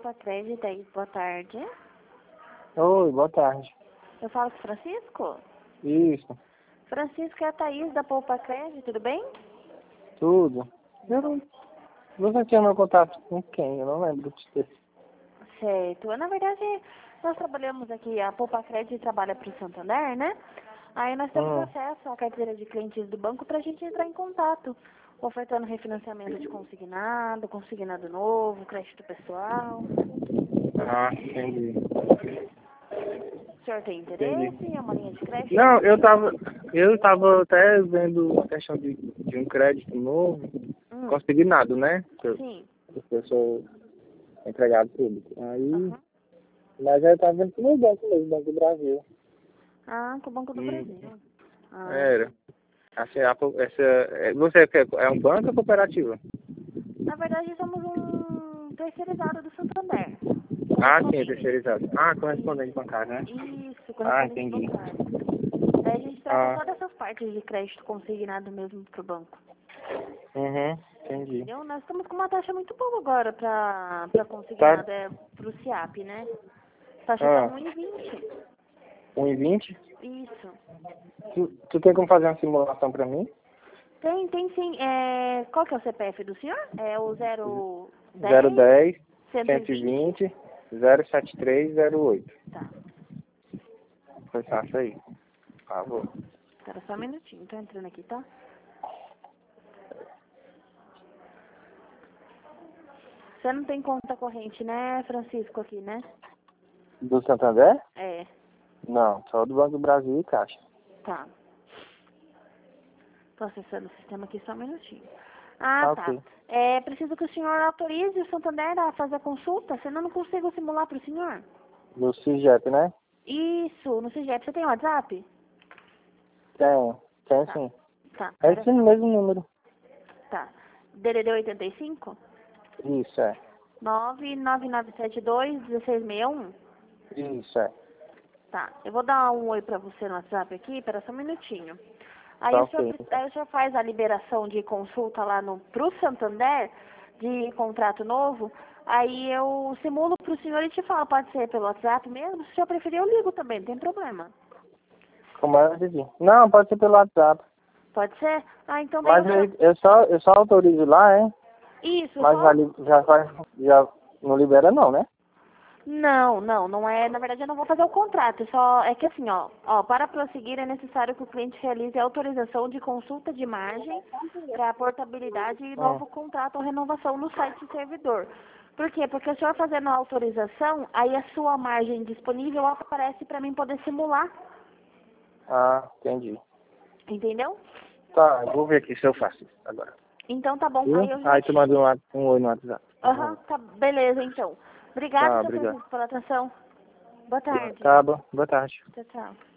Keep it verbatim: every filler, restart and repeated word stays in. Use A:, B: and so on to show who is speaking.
A: Poupa Crédito aí, boa tarde.
B: Oi, boa tarde.
A: Eu falo com o Francisco?
B: Isso,
A: Francisco é a Thaís da Poupa Crédito, tudo bem?
B: tudo. Eu não... Você tinha meu contato com quem? Eu não lembro de ter.
A: Certo. Na verdade, nós trabalhamos aqui, a Poupa Crédito trabalha para o Santander, né? Aí nós temos
B: Hum.
A: acesso à carteira de clientes do banco para a gente entrar em contato, ofertando refinanciamento de consignado, consignado novo, crédito pessoal.
B: Ah, entendi.
A: O senhor tem
B: Entendi.
A: interesse em uma linha de crédito?
B: Não, eu tava, eu tava até vendo a questão de, de um crédito novo,
A: Hum,
B: consignado, né? Eu,
A: sim.
B: eu sou empregado público. Aí,
A: Aham.
B: mas eu tava vendo no banco mesmo, Banco do Brasil.
A: Ah, com o Banco do
B: Hum.
A: Brasil. Ah,
B: Era. Assim, a, essa, é- você quer, é um banco ou cooperativa?
A: na verdade, somos um terceirizado do Santander.
B: Ah, sim,
A: Correspondente.
B: terceirizado. Ah, correspondente bancário, né?
A: Isso,
B: Ah,
A: correspondente
B: entendi.
A: bancário. Aí a gente trata
B: Ah,
A: todas essas partes de crédito consignado mesmo pro banco.
B: uhum, entendi.
A: Entendeu? Nós estamos com uma taxa muito boa agora pra, pra
B: Tá,
A: consignado, é pro SIAP, né? A taxa tá
B: ah,
A: um e vinte.
B: um e vinte?
A: Isso.
B: Tu, tu tem como fazer uma simulação pra mim?
A: Tem, tem sim. É, qual que é o C P F do senhor? É o zero
B: zero
A: dez,
B: dez,
A: cento e
B: cento e
A: vinte.
B: vinte, zero sete três zero oito.
A: Tá.
B: Foi fácil aí. Por favor.
A: Espera só um minutinho. Tô entrando aqui, tá? Você não tem conta corrente, né, Francisco, aqui, né?
B: Do Santander?
A: É.
B: Não, só do Banco do Brasil e Caixa.
A: Tá. Tô acessando o sistema aqui só um minutinho. Ah,
B: Ah,
A: tá.
B: ok.
A: É preciso que o senhor autorize o Santander a fazer a consulta, senão eu não consigo simular para o senhor.
B: Do CIGEP, né?
A: Isso, no CIGEP. Você tem WhatsApp?
B: Tem, tem
A: Tá.
B: sim.
A: Tá,
B: É
A: pera
B: esse
A: só.
B: mesmo número.
A: Tá. D D D oitenta e cinco?
B: Isso, é.
A: nove nove nove sete dois um seis seis um?
B: Isso, é.
A: Tá. Eu vou dar um oi pra você no WhatsApp aqui, pera só um minutinho. Aí
B: Tá
A: o senhor,
B: ok.
A: pre- aí o senhor faz a liberação de consulta lá no, pro Santander, de contrato novo, aí eu simulo pro senhor e te falo, pode ser pelo WhatsApp mesmo? Se o senhor preferir, eu ligo também, não tem problema.
B: Como é, Didi? Não, pode ser pelo WhatsApp.
A: Pode ser? Ah, então daí
B: Mas
A: o
B: eu,
A: senhor...
B: eu, só, eu só autorizo lá, hein?
A: Isso,
B: Mas já,
A: só...
B: li- já, faz, já não libera não, né?
A: Não, não, não é, na verdade eu não vou fazer o contrato, é só, é que assim, ó, ó, para prosseguir é necessário que o cliente realize a autorização de consulta de margem para portabilidade e
B: Hum.
A: novo contrato ou renovação no site do servidor. Por quê? Porque o senhor fazendo a autorização, aí a sua margem disponível aparece para mim poder simular,
B: Ah, entendi.
A: entendeu?
B: Tá, eu vou ver aqui se eu faço isso agora.
A: Então tá bom,
B: Viu?
A: aí eu já
B: Aí tu
A: te...
B: manda um, wa- um oi no WhatsApp.
A: Aham, tá, beleza então. Obrigada,
B: Tá,
A: seu
B: obrigado.
A: Francisco, pela atenção. Boa tarde.
B: Tá bom, boa tarde.
A: Tchau, tchau.